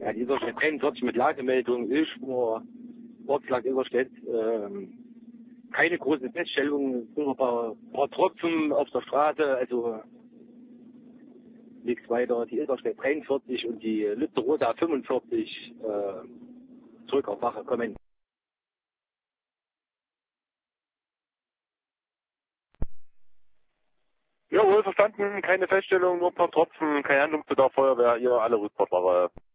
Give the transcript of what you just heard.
Ja, die Ilserstedt 43 mit Lagemeldung, Ölspur, Ortslag Ilserstedt. Keine großen Feststellungen, nur ein paar Tropfen auf der Straße, also nichts weiter. Die Ilserstedt 43 und die Lützeroda 45 zurück auf Wache kommen. Jawohl, verstanden. Keine Feststellung, nur ein paar Tropfen, keine Handlungsbedarf, Feuerwehr, ihr alle Rückfahrtware.